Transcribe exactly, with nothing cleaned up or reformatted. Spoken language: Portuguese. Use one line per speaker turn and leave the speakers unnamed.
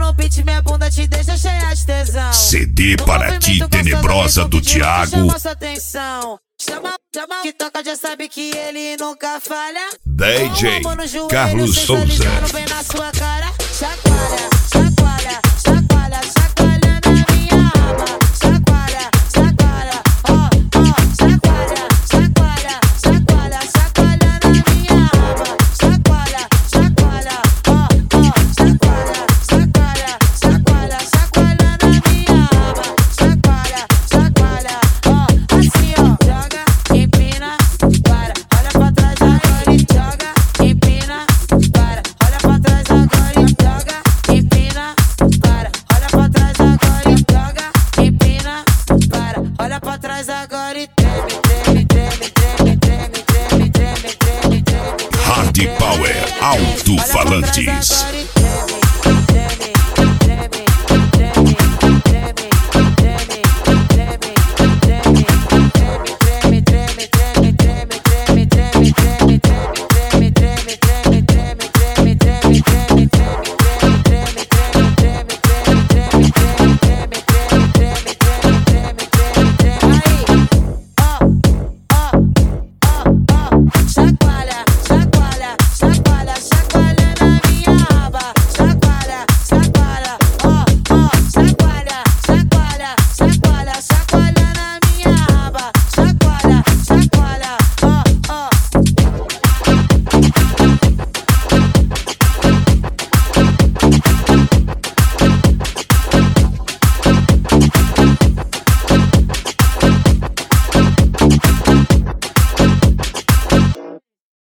no beat, minha bunda te deixa cheia de tesão.
C D para ti, Tenebrosa do Thiago.
Chama sua atenção. Chama, chama, que toca já sabe que ele nunca falha.
D J Carlos Souza.
Vem na sua cara, chacoalha.